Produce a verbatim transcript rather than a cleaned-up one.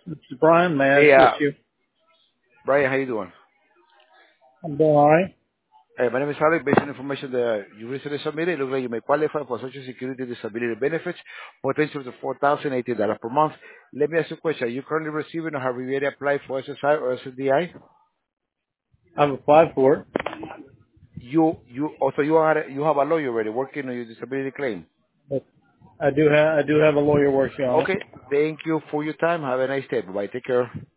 This is Brian. May I Hey, uh, assist you? Brian, how you doing? I'm doing all right. Hey, my name is Alex. Based on information that you recently submitted, it looks like you may qualify for Social Security disability benefits, potential to four thousand eighty dollars per month. Let me ask you a question. Are you currently receiving or have you already applied for S S I or S S D I? I've applied for it. You, you, also you are, you have a lawyer already working on your disability claim. But I do have I do have a lawyer working on it. Okay. Thank you for your time. Have a nice day. Bye. Take care.